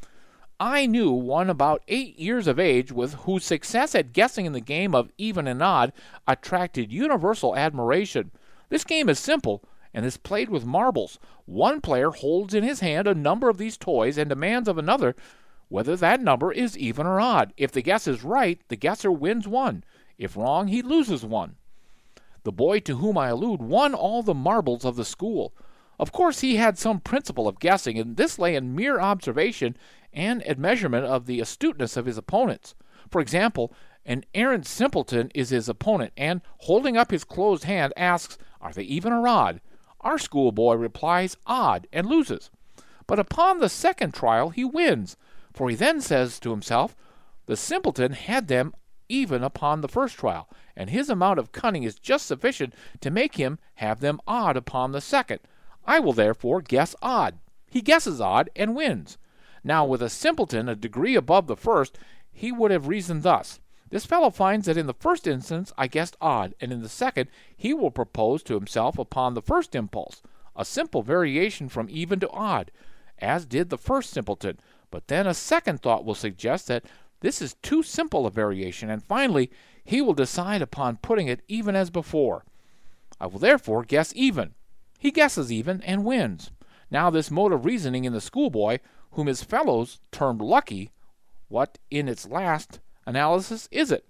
I knew one about 8 years of age with whose success at guessing in the game of even and odd attracted universal admiration. This game is simple and is played with marbles. One player holds in his hand a number of these toys and demands of another whether that number is even or odd. If the guess is right, the guesser wins one. If wrong, he loses one. The boy to whom I allude won all the marbles of the school. Of course, he had some principle of guessing, and this lay in mere observation and admeasurement of the astuteness of his opponents. For example, an arrant simpleton is his opponent, and, holding up his closed hand, asks, "Are they even or odd?" Our schoolboy replies, "Odd," and loses. But upon the second trial he wins, for he then says to himself, "The simpleton had them even upon the first trial, and his amount of cunning is just sufficient to make him have them odd upon the second. I will therefore guess odd." He guesses odd and wins. Now, with a simpleton a degree above the first, he would have reasoned thus: "This fellow finds that in the first instance I guessed odd, and in the second he will propose to himself upon the first impulse a simple variation from even to odd, as did the first simpleton, but then a second thought will suggest that this is too simple a variation, and finally he will decide upon putting it even as before. I will therefore guess even." He guesses even and wins. Now this mode of reasoning in the schoolboy, whom his fellows termed lucky, what in its last analysis is it?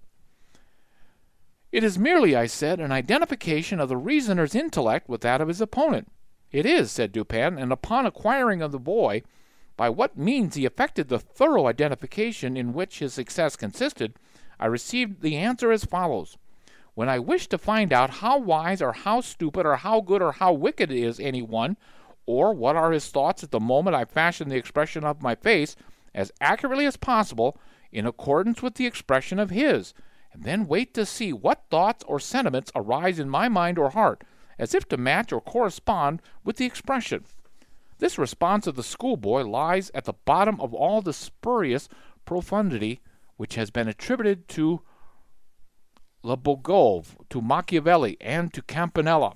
It is merely, I said, an identification of the reasoner's intellect with that of his opponent. It is, said Dupin, and upon inquiring of the boy by what means he effected the thorough identification in which his success consisted, I received the answer as follows: "When I wish to find out how wise or how stupid or how good or how wicked is any one, or what are his thoughts at the moment I fashion the expression of my face as accurately as possible in accordance with the expression of his, and then wait to see what thoughts or sentiments arise in my mind or heart, as if to match or correspond with the expression. This response of the schoolboy lies at the bottom of all the spurious profundity which has been attributed to Le Bourgogne, to Machiavelli, and to Campanella."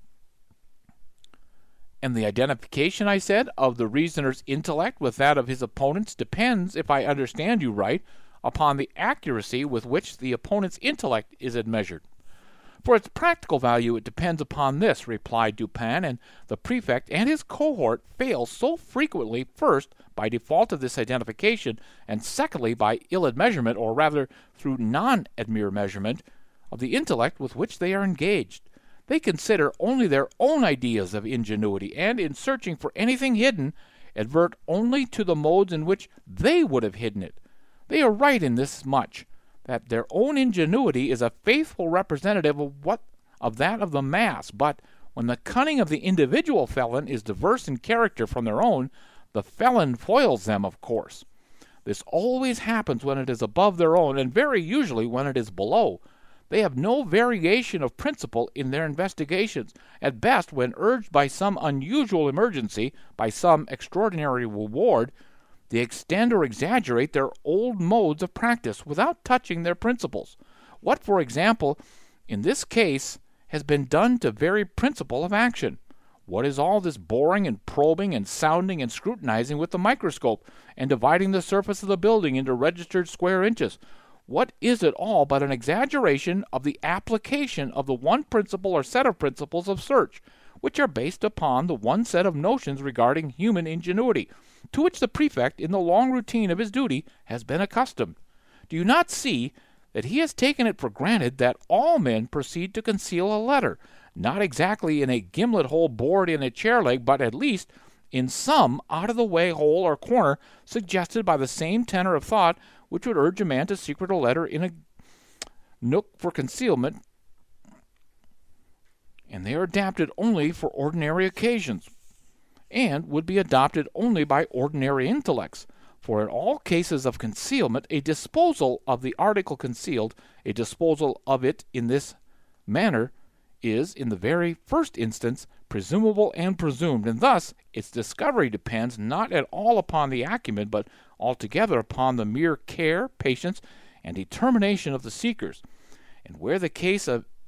"And the identification," I said, "of the reasoner's intellect with that of his opponent's depends, if I understand you right, upon the accuracy with which the opponent's intellect is admeasured." "For its practical value it depends upon this," replied Dupin, "and the prefect and his cohort fail so frequently, first, by default of this identification, and secondly, by ill admeasurement, or rather through non-admeasurement, of the intellect with which they are engaged. They consider only their own ideas of ingenuity, and in searching for anything hidden, advert only to the modes in which they would have hidden it. They are right in this much, that their own ingenuity is a faithful representative of that of the mass, but when the cunning of the individual felon is diverse in character from their own, the felon foils them, of course. This always happens when it is above their own, and very usually when it is below. They have no variation of principle in their investigations. At best, when urged by some unusual emergency, by some extraordinary reward, they extend or exaggerate their old modes of practice without touching their principles. What, for example, in this case has been done to very principle of action? What is all this boring and probing and sounding and scrutinizing with the microscope, and dividing the surface of the building into registered square inches? What is it all but an exaggeration of the application of the one principle or set of principles of search, which are based upon the one set of notions regarding human ingenuity, to which the prefect, in the long routine of his duty, has been accustomed? Do you not see that he has taken it for granted that all men proceed to conceal a letter, not exactly in a gimlet hole bored in a chair leg, but at least in some out-of-the-way hole or corner suggested by the same tenor of thought which would urge a man to secrete a letter in a nook for concealment, and they are adapted only for ordinary occasions, and would be adopted only by ordinary intellects. For in all cases of concealment, a disposal of the article concealed, a disposal of it in this manner, is, in the very first instance, presumable and presumed, and thus its discovery depends not at all upon the acumen, but altogether upon the mere care, patience, and determination of the seekers. And where the case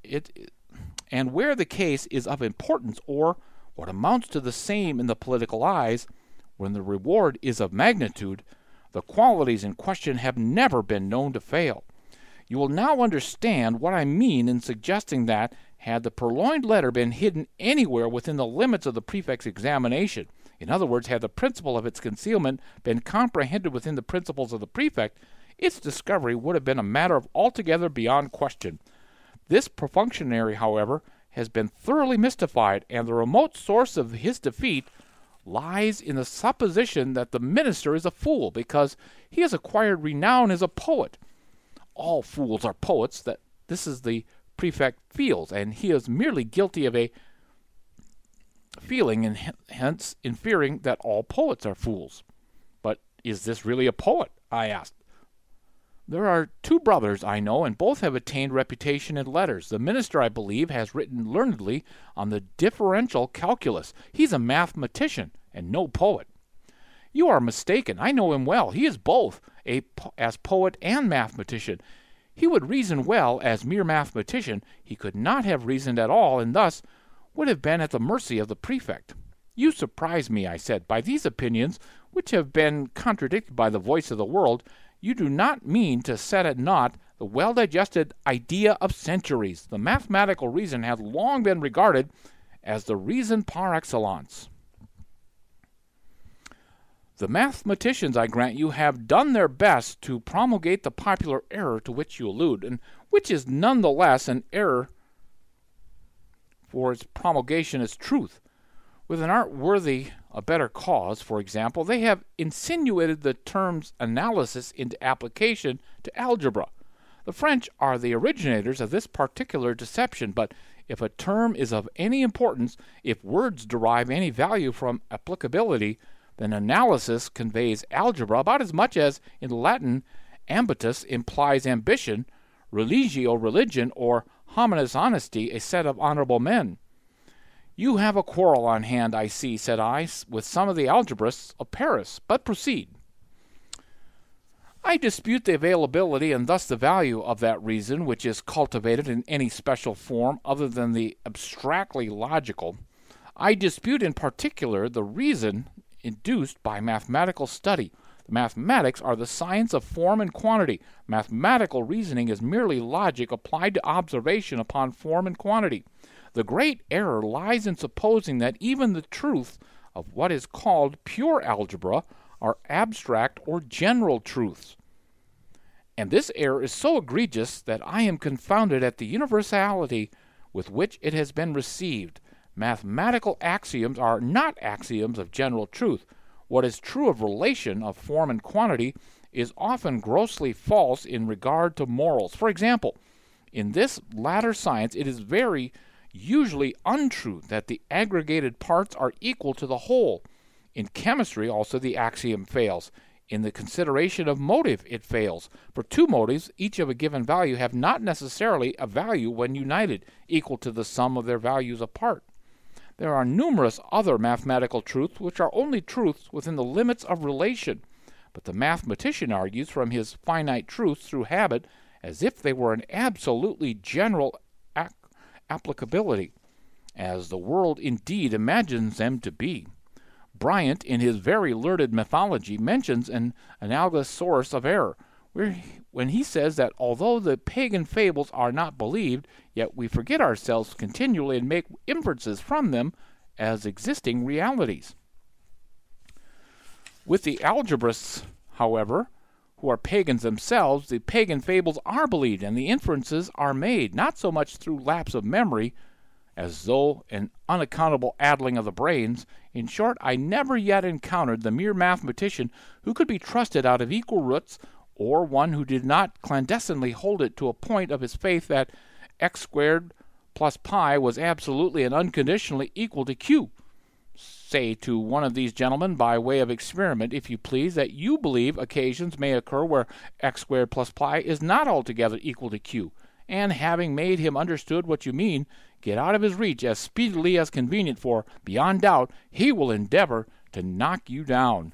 is of importance, or what amounts to the same in the political eyes, when the reward is of magnitude, the qualities in question have never been known to fail. You will now understand what I mean in suggesting that, had the purloined letter been hidden anywhere within the limits of the prefect's examination, in other words, had the principle of its concealment been comprehended within the principles of the prefect, its discovery would have been a matter of altogether beyond question. This functionary, however, has been thoroughly mystified, and the remote source of his defeat lies in the supposition that the minister is a fool, because he has acquired renown as a poet. All fools are poets, that this is the prefect feels, and he is merely guilty of a feeling, and hence in fearing that all poets are fools. But is this really a poet? I asked. There are two brothers I know, and both have attained reputation in letters. The minister, I believe, has written learnedly on the differential calculus. He's a mathematician and no poet. You are mistaken. I know him well. He is both, as poet and mathematician. He would reason well as mere mathematician. He could not have reasoned at all, and thus would have been at the mercy of the prefect. You surprise me, I said, by these opinions, which have been contradicted by the voice of the world. You do not mean to set at naught the well-digested idea of centuries. The mathematical reason has long been regarded as the reason par excellence. The mathematicians, I grant you, have done their best to promulgate the popular error to which you allude, and which is none the less an error for its promulgation as truth. With an art worthy a better cause, for example, they have insinuated the terms analysis into application to algebra. The French are the originators of this particular deception, but if a term is of any importance, if words derive any value from applicability, then analysis conveys algebra about as much as in Latin ambitus implies ambition, religio religion, or hominis honesty a set of honorable men. You have a quarrel on hand, I see, said I, with some of the algebraists of Paris, but proceed. I dispute the availability and thus the value of that reason which is cultivated in any special form other than the abstractly logical. I dispute in particular the reason induced by mathematical study. The mathematics are the science of form and quantity. Mathematical reasoning is merely logic applied to observation upon form and quantity. The great error lies in supposing that even the truths of what is called pure algebra are abstract or general truths. And this error is so egregious that I am confounded at the universality with which it has been received. Mathematical axioms are not axioms of general truth. What is true of relation of form and quantity is often grossly false in regard to morals. For example, in this latter science it is very usually untrue that the aggregated parts are equal to the whole. In chemistry also the axiom fails. In the consideration of motive it fails. For two motives, each of a given value, have not necessarily a value when united, equal to the sum of their values apart. There are numerous other mathematical truths which are only truths within the limits of relation, but the mathematician argues from his finite truths through habit as if they were an absolutely general applicability, as the world indeed imagines them to be. Bryant, in his very learned mythology, mentions an analogous source of error, when he says that although the pagan fables are not believed, yet we forget ourselves continually and make inferences from them as existing realities. With the algebraists, however, who are pagans themselves, the pagan fables are believed, and the inferences are made, not so much through lapse of memory, as though an unaccountable addling of the brains. In short, I never yet encountered the mere mathematician who could be trusted out of equal roots, or one who did not clandestinely hold it to a point of his faith that x squared plus pi was absolutely and unconditionally equal to q. Say to one of these gentlemen, by way of experiment, if you please, that you believe occasions may occur where x squared plus pi is not altogether equal to q, and having made him understood what you mean, get out of his reach as speedily as convenient, for, beyond doubt, he will endeavor to knock you down.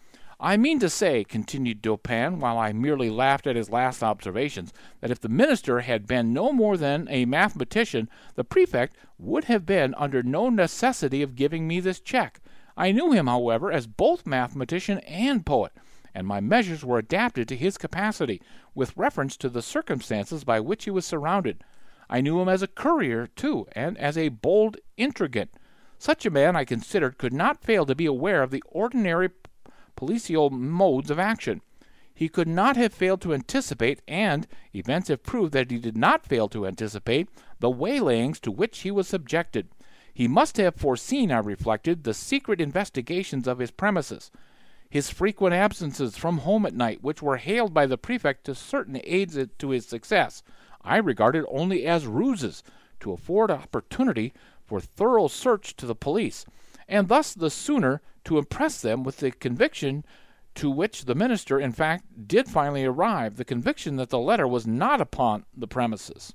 I mean to say, continued Dupin, while I merely laughed at his last observations, that if the minister had been no more than a mathematician, the prefect would have been under no necessity of giving me this check. I knew him, however, as both mathematician and poet, and my measures were adapted to his capacity, with reference to the circumstances by which he was surrounded. I knew him as a courier, too, and as a bold intrigant. Such a man, I considered, could not fail to be aware of the ordinary policial modes of action. He could not have failed to anticipate, and events have proved that he did not fail to anticipate, the waylayings to which he was subjected. He must have foreseen, I reflected, the secret investigations of his premises, his frequent absences from home at night, which were hailed by the prefect as certain aids to his success. I regarded only as ruses to afford opportunity for thorough search to the police, and thus the sooner to impress them with the conviction to which the minister, in fact, did finally arrive, the conviction that the letter was not upon the premises.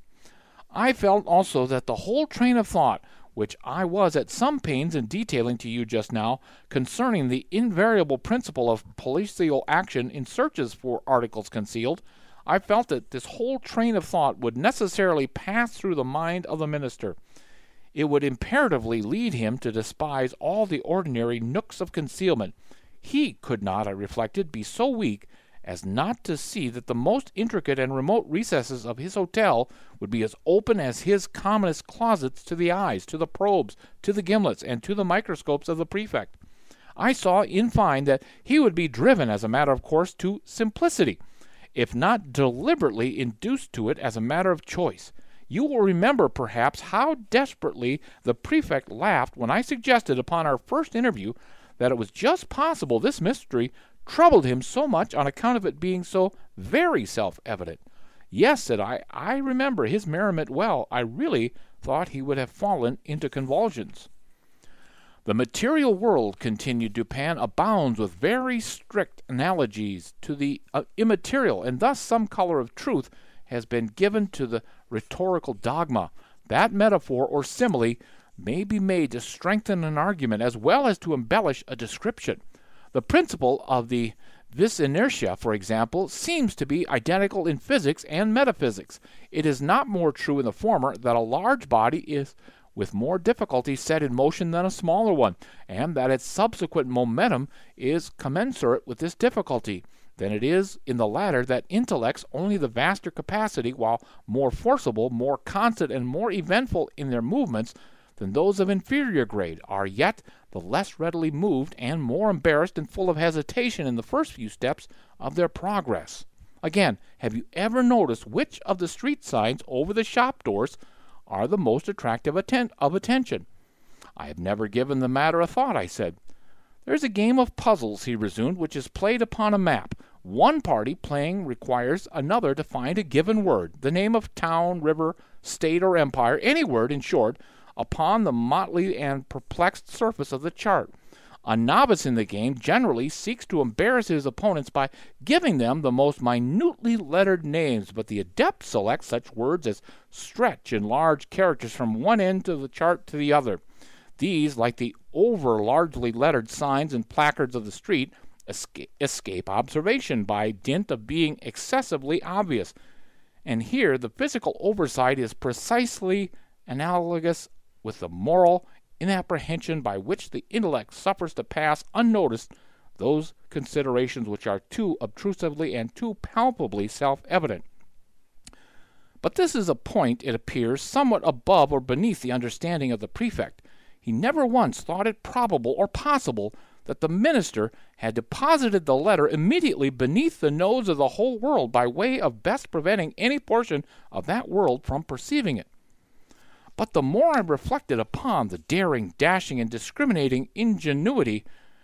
I felt also that the whole train of thought, which I was at some pains in detailing to you just now, concerning the invariable principle of policial action in searches for articles concealed, I felt that this whole train of thought would necessarily pass through the mind of the minister. It would imperatively lead him to despise all the ordinary nooks of concealment. He could not, I reflected, be so weak as not to see that the most intricate and remote recesses of his hotel would be as open as his commonest closets to the eyes, to the probes, to the gimlets, and to the microscopes of the prefect. I saw, in fine, that he would be driven, as a matter of course, to simplicity, if not deliberately induced to it as a matter of choice. You will remember, perhaps, how desperately the prefect laughed when I suggested upon our first interview that it was just possible this mystery troubled him so much on account of it being so very self-evident. Yes, said I remember his merriment well. I really thought he would have fallen into convulsions. The material world, continued Dupin, abounds with very strict analogies to the immaterial, and thus some color of truth has been given to the rhetorical dogma. That metaphor or simile may be made to strengthen an argument as well as to embellish a description. The principle of the vis inertia, for example, seems to be identical in physics and metaphysics. It is not more true in the former that a large body is with more difficulty set in motion than a smaller one, and that its subsequent momentum is commensurate with this difficulty, than it is in the latter that intellects only the vaster capacity, while more forcible, more constant, and more eventful in their movements than those of inferior grade, are yet the less readily moved and more embarrassed and full of hesitation in the first few steps of their progress. Again, have you ever noticed which of the street signs over the shop doors are the most attractive of attention? I have never given the matter a thought, I said. There's a game of puzzles, he resumed, which is played upon a map. One party playing requires another to find a given word, the name of town, river, state, or empire, any word, in short, upon the motley and perplexed surface of the chart. A novice in the game generally seeks to embarrass his opponents by giving them the most minutely lettered names, but the adept selects such words as stretch in large characters from one end of the chart to the other. These, like the over-largely lettered signs and placards of the street, escape observation by dint of being excessively obvious. And here the physical oversight is precisely analogous with the moral inapprehension by which the intellect suffers to pass unnoticed those considerations which are too obtrusively and too palpably self-evident. But this is a point, it appears, somewhat above or beneath the understanding of the prefect. He never once thought it probable or possible that the minister had deposited the letter immediately beneath the nose of the whole world by way of best preventing any portion of that world from perceiving it. But the more I reflected upon the daring, dashing, and discriminating ingenuity,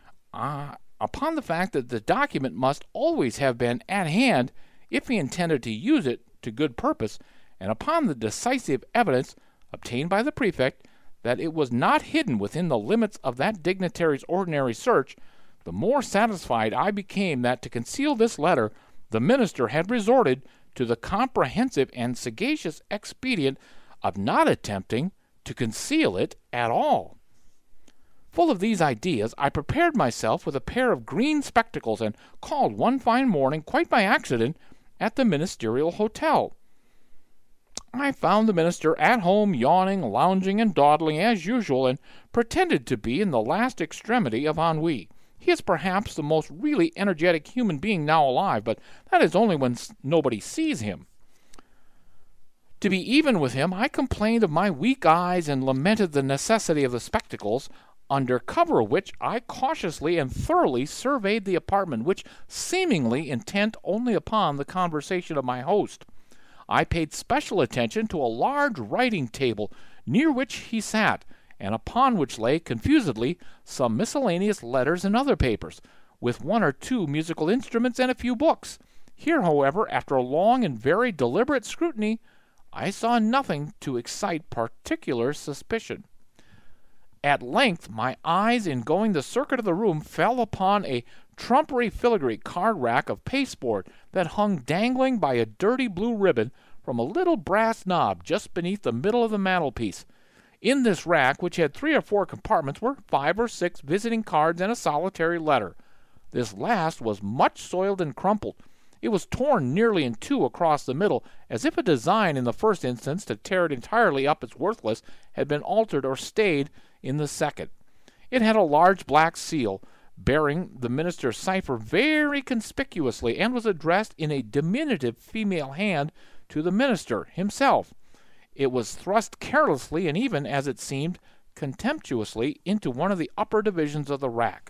upon the fact that the document must always have been at hand if he intended to use it to good purpose, and upon the decisive evidence obtained by the prefect, that it was not hidden within the limits of that dignitary's ordinary search, the more satisfied I became that to conceal this letter the minister had resorted to the comprehensive and sagacious expedient of not attempting to conceal it at all. Full of these ideas, I prepared myself with a pair of green spectacles and called one fine morning, quite by accident, at the ministerial hotel. I found the minister at home, yawning, lounging, and dawdling as usual, and pretended to be in the last extremity of ennui. He is perhaps the most really energetic human being now alive, but that is only when nobody sees him. To be even with him, I complained of my weak eyes and lamented the necessity of the spectacles, under cover of which I cautiously and thoroughly surveyed the apartment, which seemingly intent only upon the conversation of my host. I paid special attention to a large writing table near which he sat, and upon which lay confusedly some miscellaneous letters and other papers, with one or two musical instruments and a few books. Here, however, after a long and very deliberate scrutiny, I saw nothing to excite particular suspicion. At length my eyes, in going the circuit of the room, fell upon a trumpery filigree card-rack of pasteboard that hung dangling by a dirty blue ribbon from a little brass knob just beneath the middle of the mantelpiece. In this rack, which had 3 or 4 compartments, were 5 or 6 visiting cards and a solitary letter. This last was much soiled and crumpled. It was torn nearly in 2 across the middle, as if a design in the first instance to tear it entirely up as worthless had been altered or stayed in the second. It had a large black seal, bearing the minister's cipher very conspicuously, and was addressed in a diminutive female hand to the minister himself. It was thrust carelessly, and even, as it seemed, contemptuously, into one of the upper divisions of the rack.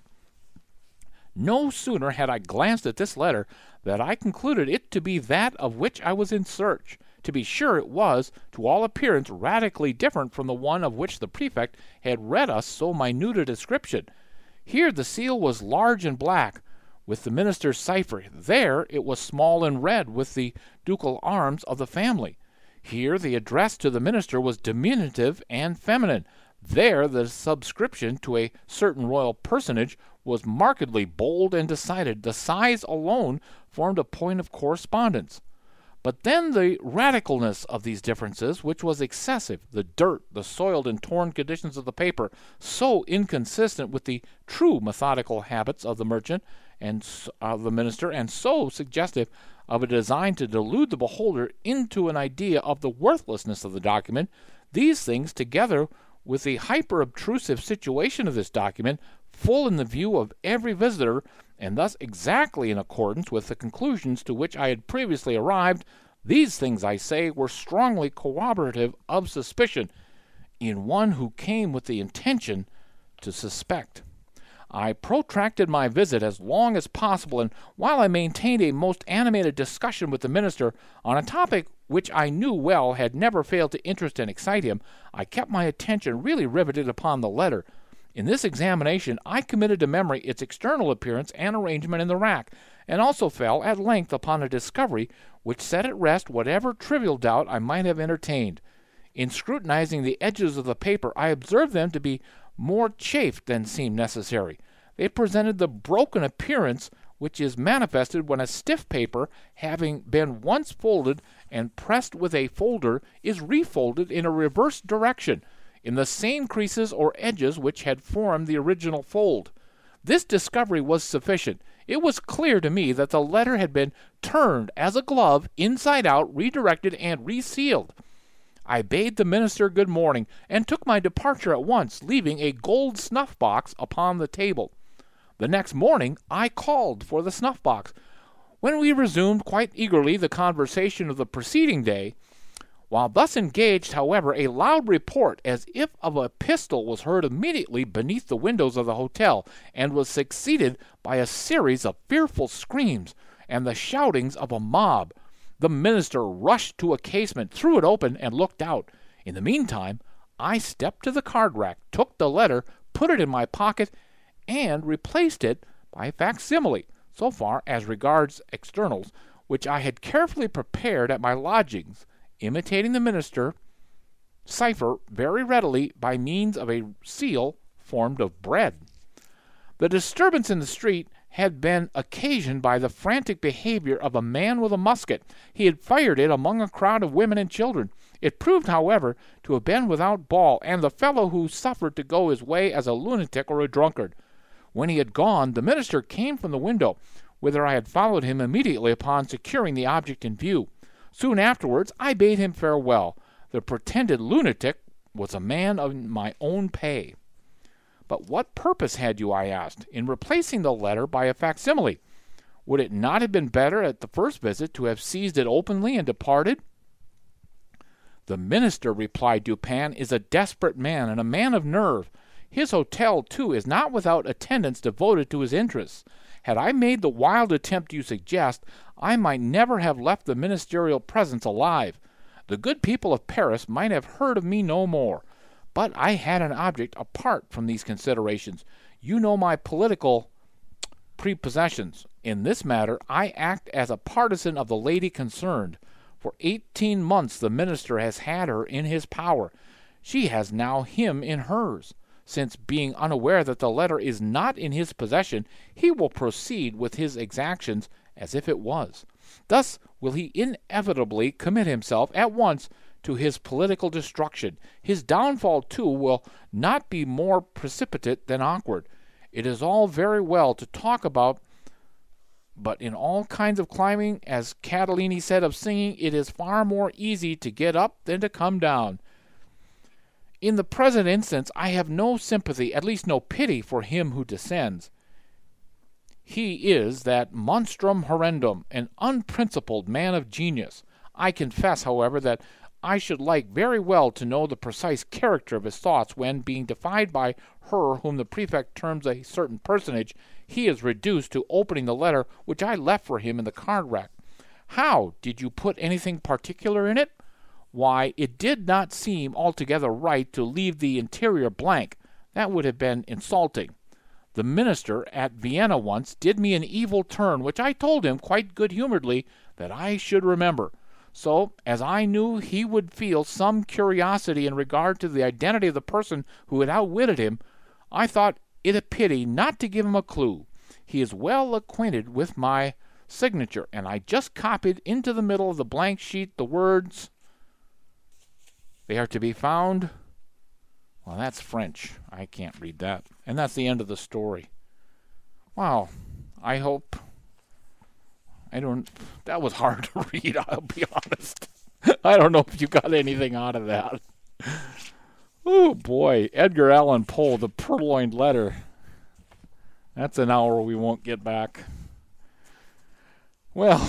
No sooner had I glanced at this letter than I concluded it to be that of which I was in search. To be sure, it was, to all appearance, radically different from the one of which the prefect had read us so minute a description. Here the seal was large and black, with the minister's cipher. There it was small and red, with the ducal arms of the family. Here the address to the minister was diminutive and feminine. There the subscription to a certain royal personage was markedly bold and decided. The size alone formed a point of correspondence. But then the radicalness of these differences, which was excessive, the dirt, the soiled and torn conditions of the paper, so inconsistent with the true methodical habits of the merchant and of the minister, and so suggestive of a design to delude the beholder into an idea of the worthlessness of the document, these things, together with the hyper-obtrusive situation of this document, full in the view of every visitor, and thus exactly in accordance with the conclusions to which I had previously arrived, these things, I say, were strongly corroborative of suspicion in one who came with the intention to suspect. I protracted my visit as long as possible, and while I maintained a most animated discussion with the minister on a topic which I knew well had never failed to interest and excite him, I kept my attention really riveted upon the letter. In this examination I committed to memory its external appearance and arrangement in the rack, and also fell at length upon a discovery which set at rest whatever trivial doubt I might have entertained. In scrutinizing the edges of the paper, I observed them to be more chafed than seemed necessary. They presented the broken appearance which is manifested when a stiff paper, having been once folded and pressed with a folder, is refolded in a reverse direction, in the same creases or edges which had formed the original fold. This discovery was sufficient. It was clear to me that the letter had been turned as a glove, inside out, redirected, and resealed. I bade the minister good morning, and took my departure at once, leaving a gold snuff-box upon the table. The next morning I called for the snuff-box. When we resumed quite eagerly the conversation of the preceding day, while thus engaged, however, a loud report as if of a pistol was heard immediately beneath the windows of the hotel, and was succeeded by a series of fearful screams and the shoutings of a mob. The minister rushed to a casement, threw it open, and looked out. In the meantime, I stepped to the card-rack, took the letter, put it in my pocket, and replaced it by a facsimile, so far as regards externals, which I had carefully prepared at my lodgings, imitating the minister cipher very readily by means of a seal formed of bread. The disturbance in the street had been occasioned by the frantic behavior of a man with a musket. He had fired it among a crowd of women and children. It proved, however, to have been without ball, and the fellow who suffered to go his way as a lunatic or a drunkard. When he had gone, the minister came from the window, whither I had followed him immediately upon securing the object in view. Soon afterwards I bade him farewell. The pretended lunatic was a man of my own pay. But what purpose had you, I asked, in replacing the letter by a facsimile? Would it not have been better at the first visit to have seized it openly and departed? The minister, replied Dupin, is a desperate man and a man of nerve. His hotel, too, is not without attendants devoted to his interests. Had I made the wild attempt you suggest, I might never have left the ministerial presence alive. The good people of Paris might have heard of me no more. But I had an object apart from these considerations. You know my political prepossessions. In this matter, I act as a partisan of the lady concerned. For 18 months the minister has had her in his power. She has now him in hers. Since, being unaware that the letter is not in his possession, he will proceed with his exactions as if it was. Thus will he inevitably commit himself at once to his political destruction. His downfall, too, will not be more precipitate than awkward. It is all very well to talk about, but in all kinds of climbing, as Catalini said of singing, it is far more easy to get up than to come down. In the present instance, I have no sympathy, at least no pity, for him who descends. He is that monstrum horrendum, an unprincipled man of genius. I confess, however, that I should like very well to know the precise character of his thoughts when, being defied by her whom the prefect terms a certain personage, he is reduced to opening the letter which I left for him in the card-rack. How? Did you put anything particular in it? Why, it did not seem altogether right to leave the interior blank. That would have been insulting. The minister at Vienna once did me an evil turn, which I told him quite good-humoredly that I should remember. So, as I knew he would feel some curiosity in regard to the identity of the person who had outwitted him, I thought it a pity not to give him a clue. He is well acquainted with my signature, and I just copied into the middle of the blank sheet the words, "They are to be found." Well, that's French. I can't read that. And that's the end of the story. Wow. I hope... That was hard to read, I'll be honest. I don't know if you got anything out of that. Oh, boy. Edgar Allan Poe, The Purloined Letter. That's an hour we won't get back. Well,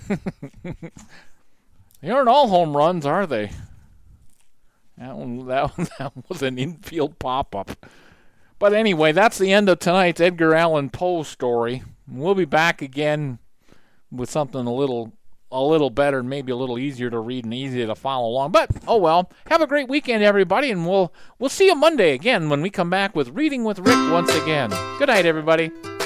they aren't all home runs, are they? That was an infield pop-up. But anyway, that's the end of tonight's Edgar Allan Poe story. We'll be back again with something a little better and maybe a little easier to read and easier to follow along. But, oh well, have a great weekend, everybody, and we'll see you Monday again when we come back with Reading with Rick once again. Good night, everybody.